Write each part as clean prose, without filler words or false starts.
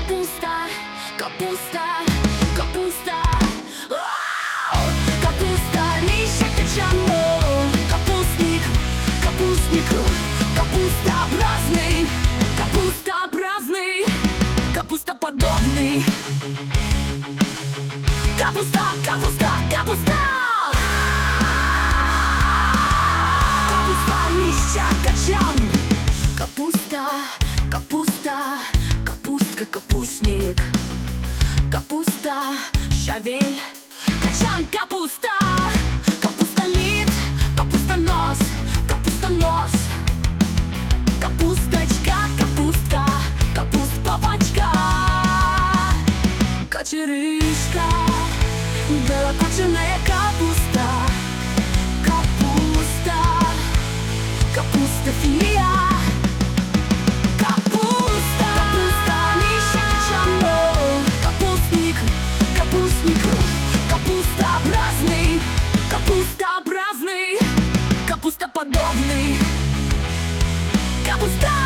Капуста, капуста, капуста. Вау! Капуста, листья качану. Капустник, капустник, капустообразный, капустообразный, капустоподобный. Капуста, капуста, капуста. Капуста, листья качан. Капуста, капуста, капустка, капустник. Капуста, щавель, качан, капуста. Капустолит, капустонос, капустонос. Капусточка, капустка, капуст-папочка. Кочерышка, белокочанная капуста. Капуста, капустофилия. Капуста, капуста, листья качану. Капустник, капустник, капустообразный, капустообразный, капустоподобный. Капуста,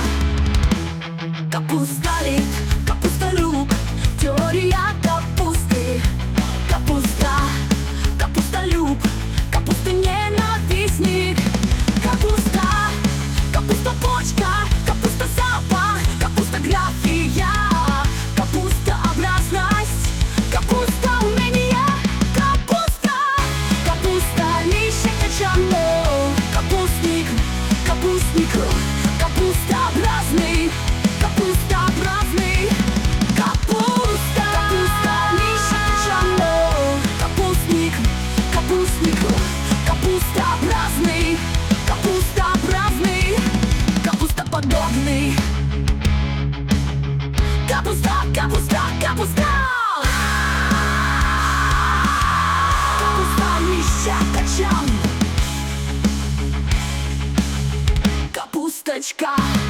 капустолит, капустолюб, теория капусты. Капуста, капустолюб, капустоненавистник. Капуста, капустопочка, капустозапах, капустография. Капустообразность, капустоумение. Капуста, капуста, листья качану. Капустник, капустник, капустообразный, капустообразный. Капуста, капуста, листья качану. Капустник, капустник, капустообразный, капустообразный, капустоподобный. Капуста, капуста, капуста. Капуста, листья качан. Капусточка.